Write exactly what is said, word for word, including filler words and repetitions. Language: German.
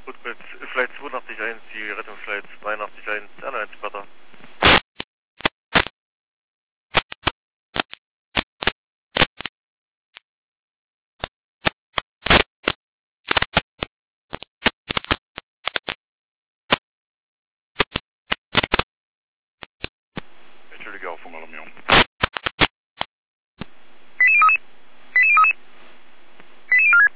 Gut, mit Flight zweiundachtzig eins, die Rettungsflight dreiundachtzig eins, eins Sparta. Entschuldige, Aufwand Alarmierung.